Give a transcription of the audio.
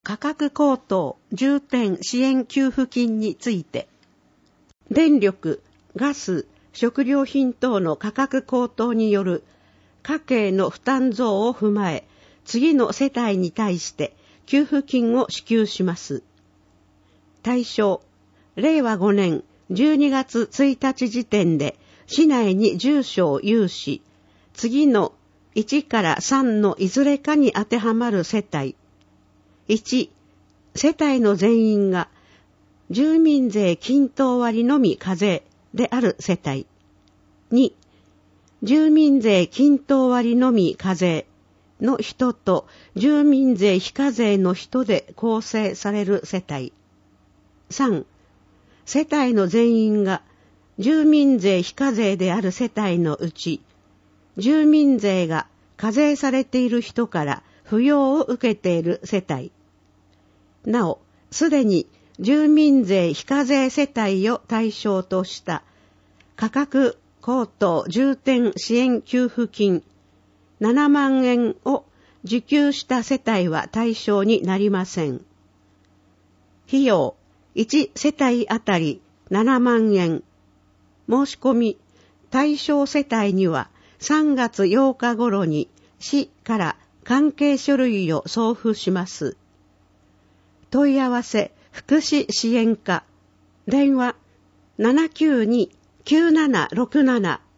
価格高騰重点支援給付金について、電力、ガス、食料品等の価格高騰による家計の負担増を踏まえ、次の世帯に対して給付金を支給します。対象、令和5年12月1日時点で市内に住所を有し、次の1から3のいずれかに当てはまる世帯。1、世帯の全員が住民税均等割のみ課税である世帯。2、住民税均等割のみ課税の人と住民税非課税の人で構成される世帯。3、世帯の全員が住民税非課税である世帯のうち、住民税が課税されている人から扶養を受けている世帯。なお、すでに住民税非課税世帯を対象とした価格高騰重点支援給付金7万円を受給した世帯は対象になりません。費用1世帯あたり7万円。申し込み対象世帯には3月8日頃に市から関係書類を送付します。問い合わせ福祉支援課電話 792-9767